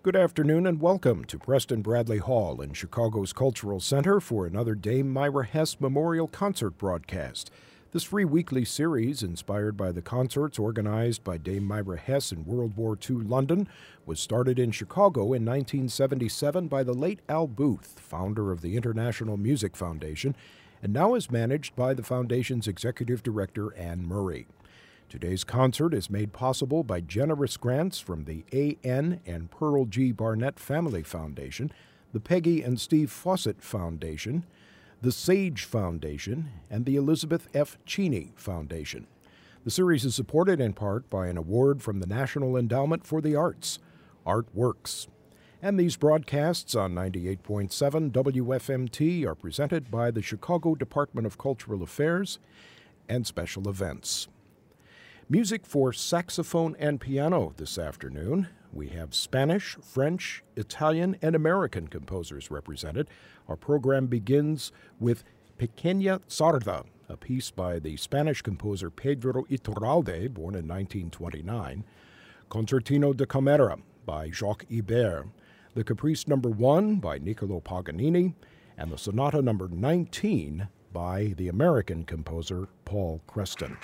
Good afternoon and welcome to Preston Bradley Hall in Chicago's Cultural Center for another Dame Myra Hess Memorial Concert broadcast. This free weekly series, inspired by the concerts organized by Dame Myra Hess in World War II London, was started in Chicago in 1977 by the late Al Booth, founder of the International Music Foundation, and now is managed by the Foundation's Executive Director, Anne Murray. Today's concert is made possible by generous grants from the A.N. and Pearl G. Barnett Family Foundation, the Peggy and Steve Fawcett Foundation, the Sage Foundation, and the Elizabeth F. Cheney Foundation. The series is supported in part by an award from the National Endowment for the Arts, Artworks. And these broadcasts on 98.7 WFMT are presented by the Chicago Department of Cultural Affairs and Special Events. Music for saxophone and piano this afternoon. We have Spanish, French, Italian, and American composers represented. Our program begins with Pequeña Zarda, a piece by the Spanish composer Pedro Iturralde, born in 1929, Concertino da Camera by Jacques Ibert, the Caprice No. 1 by Niccolo Paganini, and the Sonata No. 19 by the American composer Paul Creston.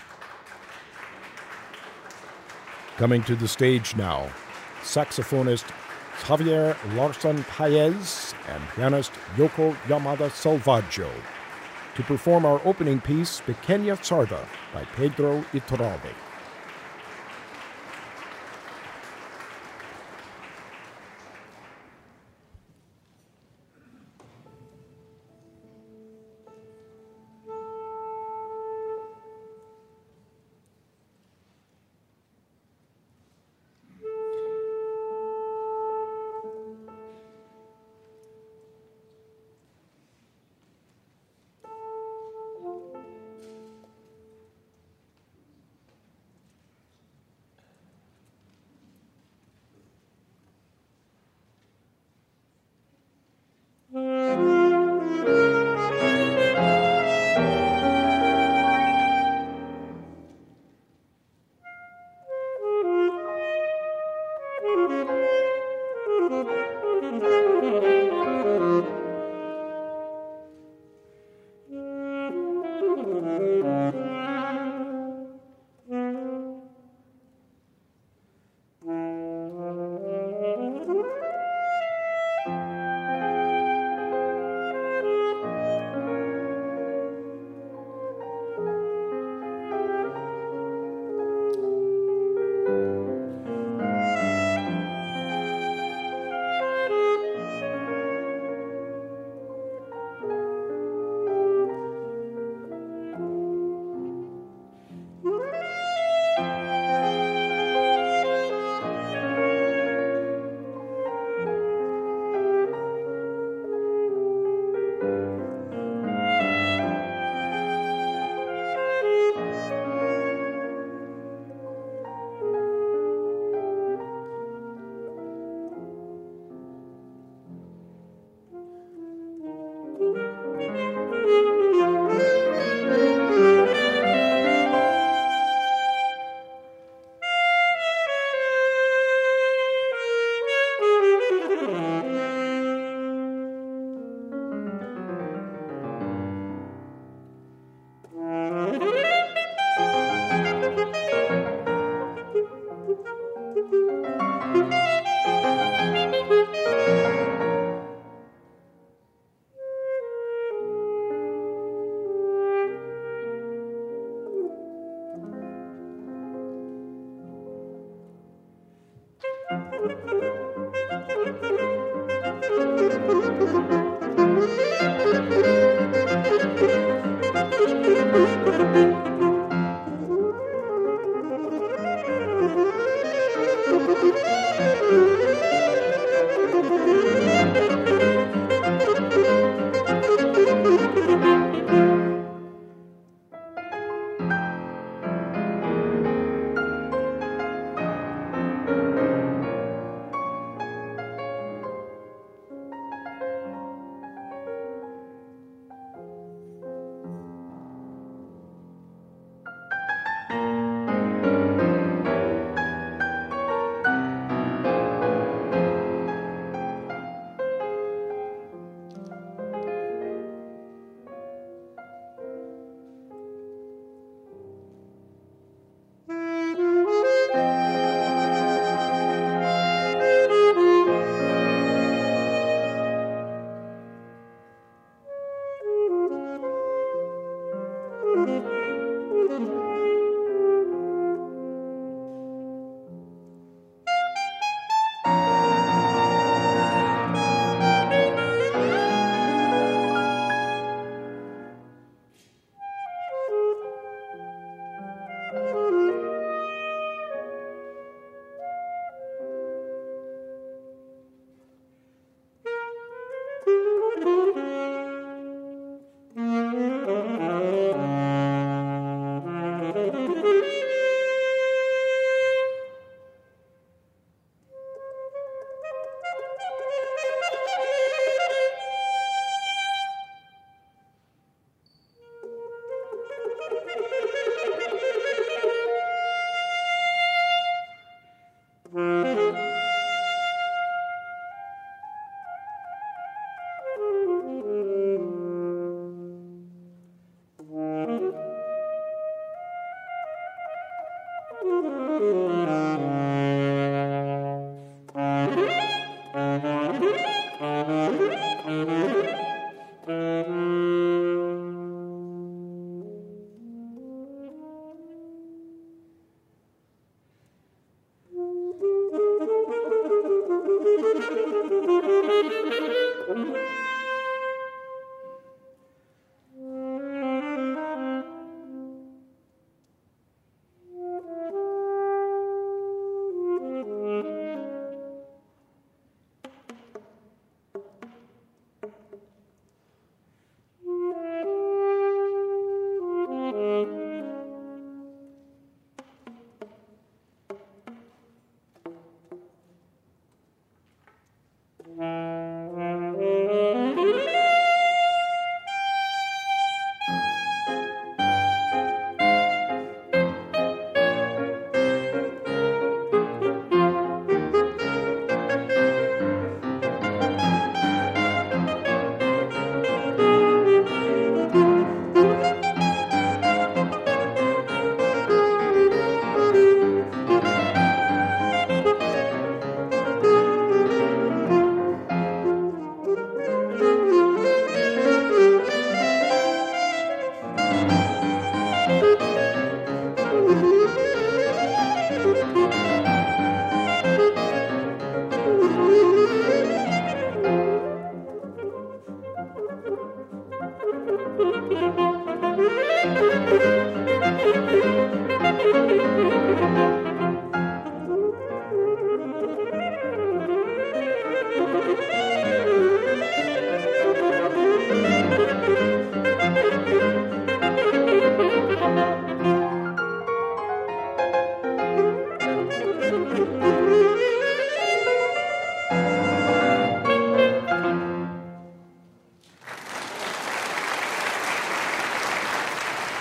Coming to the stage now, saxophonist Javier Larson-Paez and pianist Yoko Yamada Salvaggio to perform our opening piece, Pequeña Zarda by Pedro Iturralde.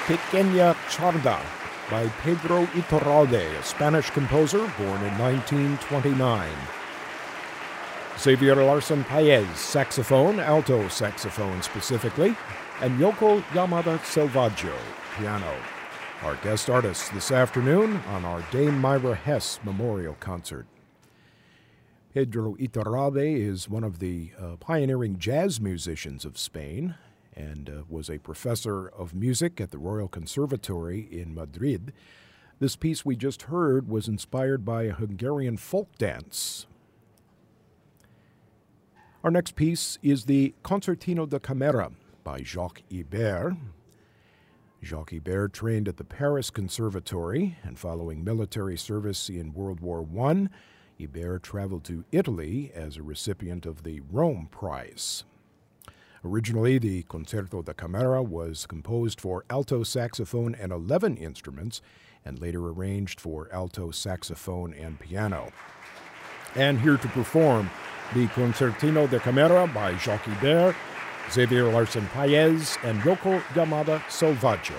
Pequeña Charda by Pedro Iturralde, a Spanish composer born in 1929. Xavier Larson Paez, saxophone, alto saxophone specifically, and Yoko Yamada Selvaggio, piano. Our guest artists this afternoon on our Dame Myra Hess Memorial Concert. Pedro Iturralde is one of the pioneering jazz musicians of Spain and was a professor of music at the Royal Conservatory in Madrid. This piece we just heard was inspired by a Hungarian folk dance. Our next piece is the Concertino da Camera by Jacques Ibert. Jacques Ibert trained at the Paris Conservatory, and following military service in World War I, Ibert traveled to Italy as a recipient of the Rome Prize. Originally, the Concerto da Camera was composed for alto saxophone and 11 instruments, and later arranged for alto saxophone and piano. And here to perform the Concertino da Camera by Jacques Ibert, Xavier Larson Paez, and Yoko Yamada Selvaggio.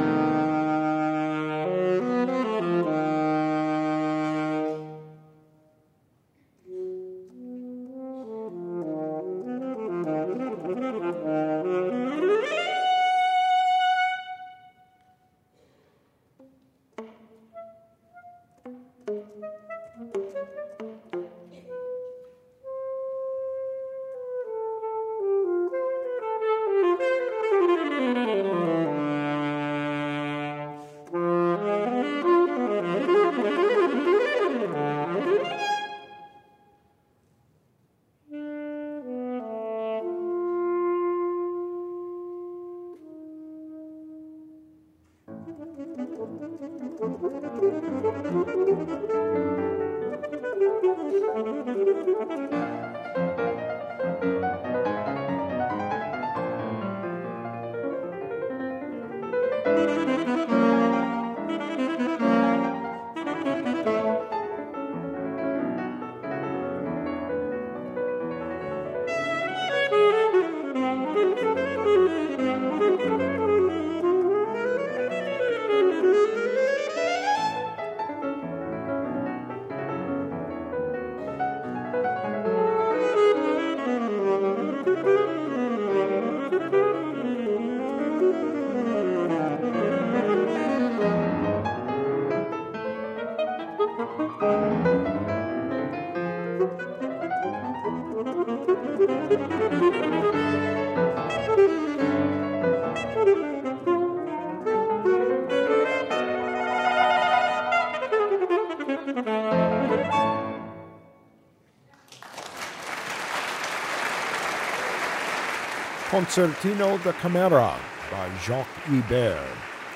Concertino de Camera by Jacques Ibert,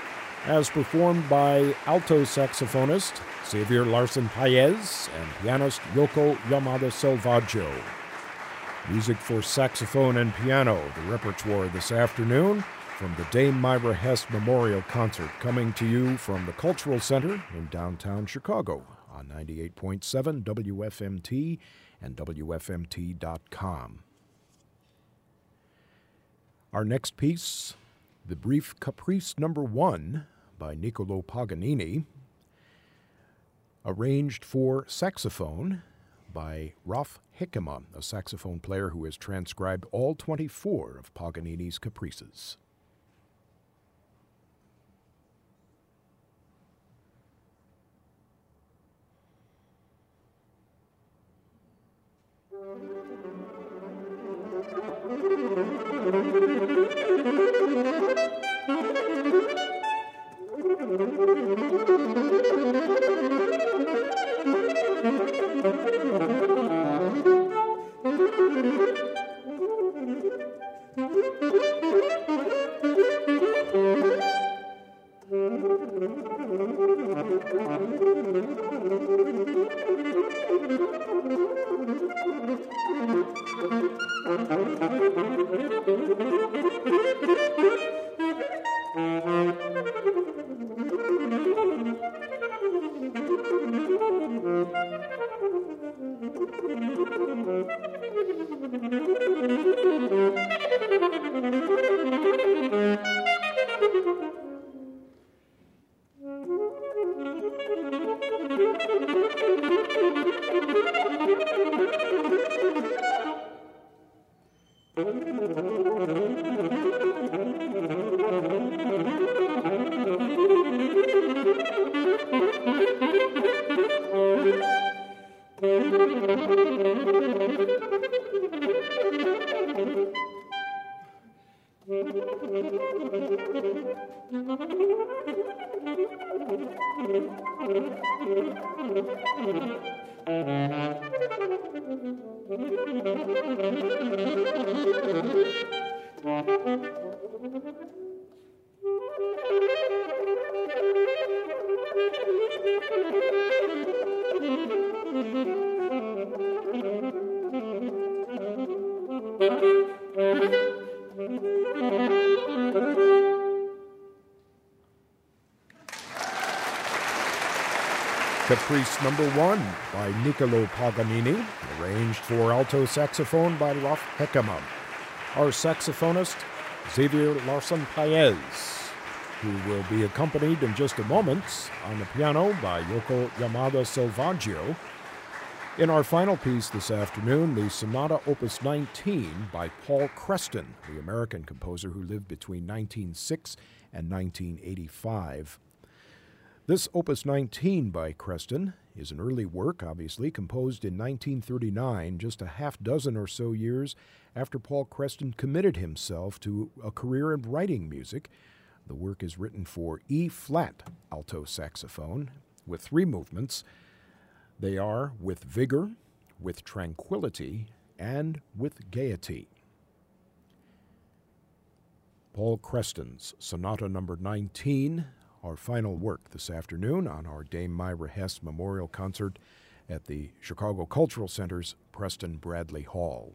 as performed by alto saxophonist Xavier Larson Paez and pianist Yoko Yamada Selvaggio. Music for saxophone and piano, the repertoire this afternoon from the Dame Myra Hess Memorial Concert, coming to you from the Cultural Center in downtown Chicago on 98.7 WFMT and WFMT.com. Our next piece, the brief Caprice No. 1 by Niccolo Paganini, arranged for saxophone by Ralph Hickema, a saxophone player who has transcribed all 24 of Paganini's caprices. Caprice No. 1 by Niccolo Paganini, arranged for alto saxophone by Ralph Hickema. Our saxophonist, Xavier Larson Paez. who will be accompanied in just a moment on the piano by Yoko Yamada Selvaggio. In our final piece this afternoon, the Sonata Opus 19 by Paul Creston, the American composer who lived between 1906 and 1985. This Opus 19 by Creston is an early work, obviously, composed in 1939, just a half dozen or so years after Paul Creston committed himself to a career in writing music. The work is written for E-flat alto saxophone with 3 movements. They are with vigor, with tranquility, and with gaiety. Paul Creston's Sonata Number 19, our final work this afternoon on our Dame Myra Hess Memorial Concert at the Chicago Cultural Center's Preston Bradley Hall.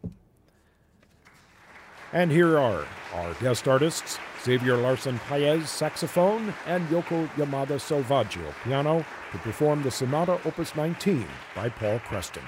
And here are our guest artists, Xavier Larson-Paez, saxophone, and Yoko Yamada Selvaggio, piano, to perform the Sonata Opus 19 by Paul Creston.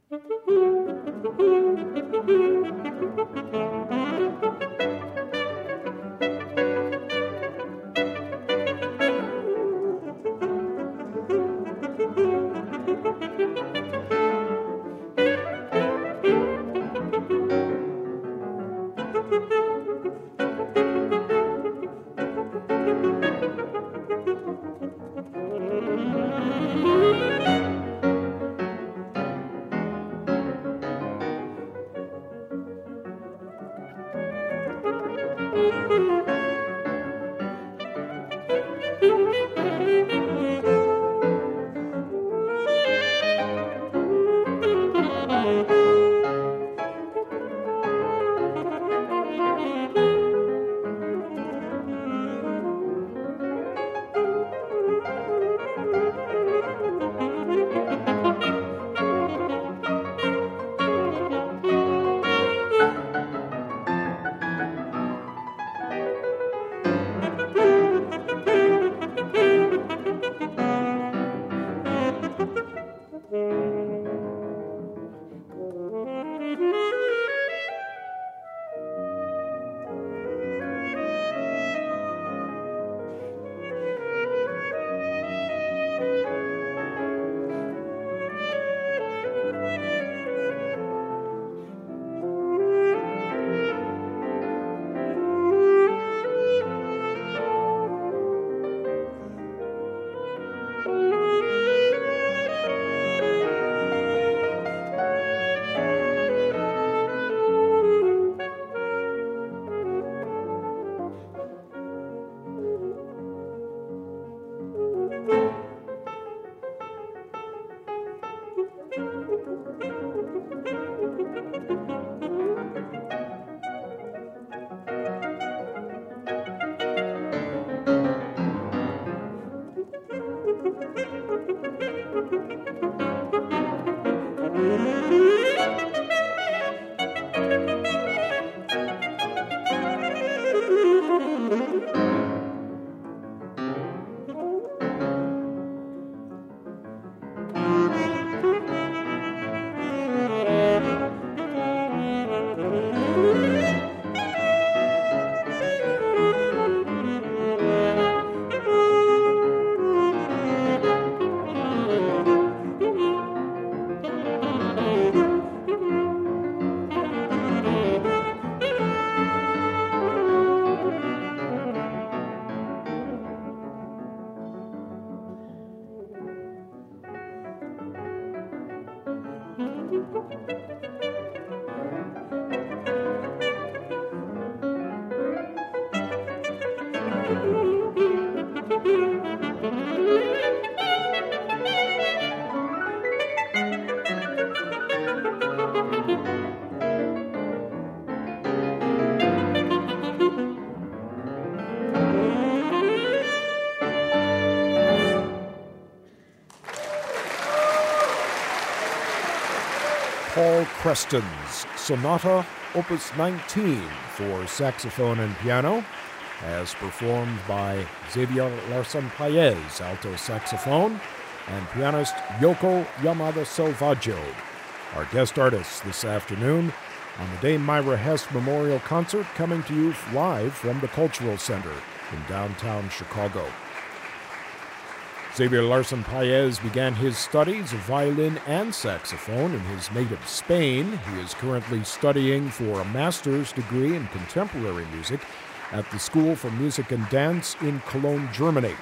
Paul Creston's Sonata Opus 19 for saxophone and piano, as performed by Xavier Larson-Paez, alto saxophone, and pianist Yoko Yamada Selvaggio. Our guest artists this afternoon on the Dame Myra Hess Memorial Concert, coming to you live from the Cultural Center in downtown Chicago. Xavier Larson-Paez began his studies of violin and saxophone in his native Spain. He is currently studying for a master's degree in contemporary music at the School for Music and Dance in Cologne, Germany.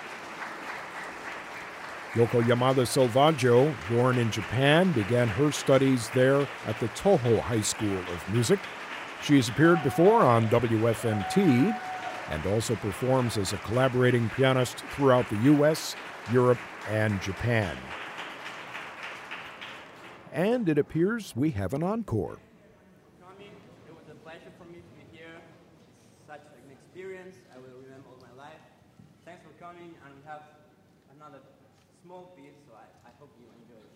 Yoko Yamada Selvaggio, born in Japan, began her studies there at the Toho High School of Music. She has appeared before on WFMT and also performs as a collaborating pianist throughout the U.S., Europe, and Japan. And it appears we have an encore. Coming, it was a pleasure for me to be here. Such an experience I will remember all my life. Thanks for coming, and we have another small piece, so I hope you enjoy it.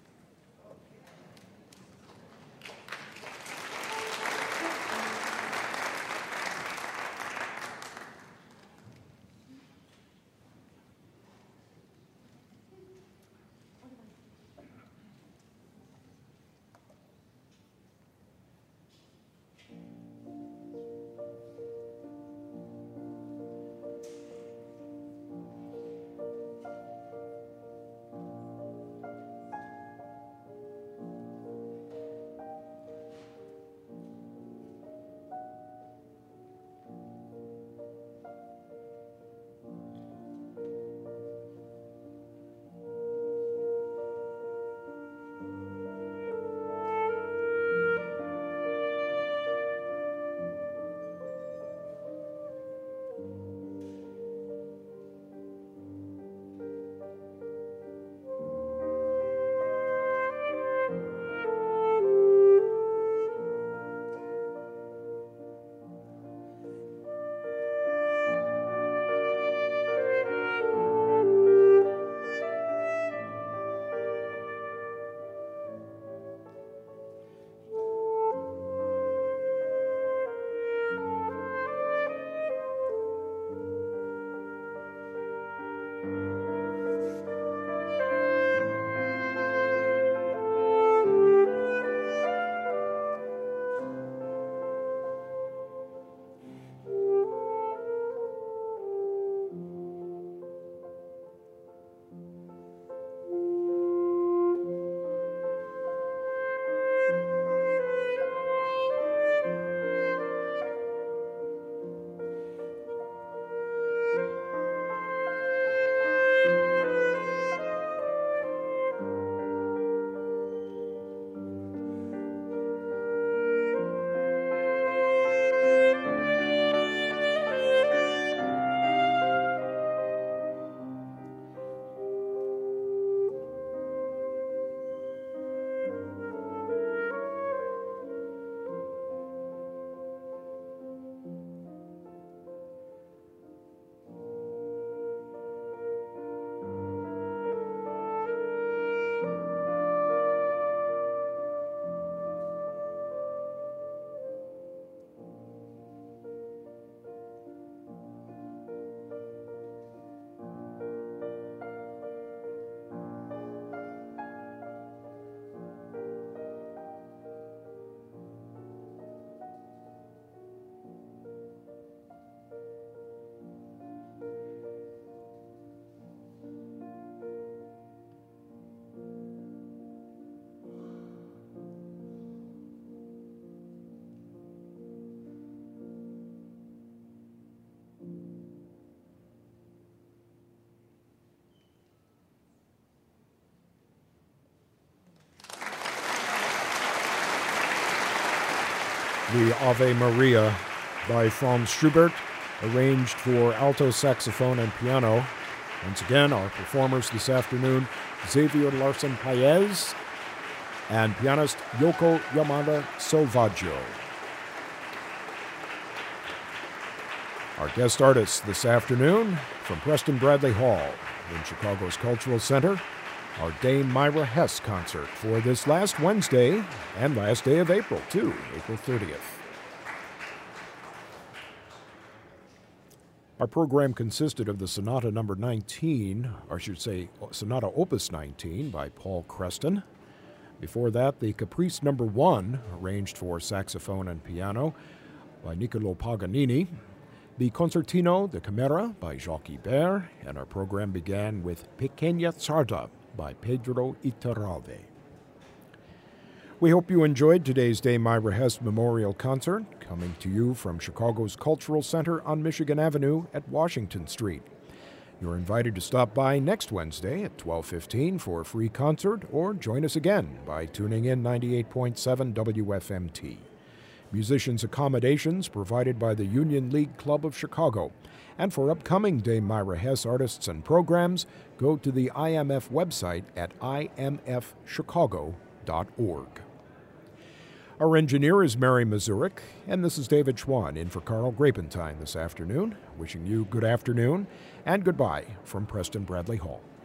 the Ave Maria by Franz Schubert, arranged for alto saxophone and piano. Once again, our performers this afternoon, Xavier Larsen-Paez and pianist Yoko Yamada Salvaggio. Our guest artists this afternoon from Preston Bradley Hall in Chicago's Cultural Center, our Dame Myra Hess concert for this last Wednesday and last day of April, too, April 30th. Our program consisted of the Sonata number 19, or I should say Sonata Opus 19 by Paul Creston. Before that, the Caprice number 1, arranged for saxophone and piano by Niccolo Paganini. The Concertino de Camera by Jacques Ibert, and our program began with Pequeña Tzarda by Pedro Iturralde. We hope you enjoyed today's Dame Myra Hess Memorial Concert, coming to you from Chicago's Cultural Center on Michigan Avenue at Washington Street. You're invited to stop by next Wednesday at 12:15 for a free concert, or join us again by tuning in 98.7 WFMT. Musicians' accommodations provided by the Union League Club of Chicago. And for upcoming Dame Myra Hess artists and programs, go to the IMF website at imfchicago.org. Our engineer is Mary Mazurik, and this is David Schwann in for Carl Grapentine this afternoon, wishing you good afternoon and goodbye from Preston Bradley Hall.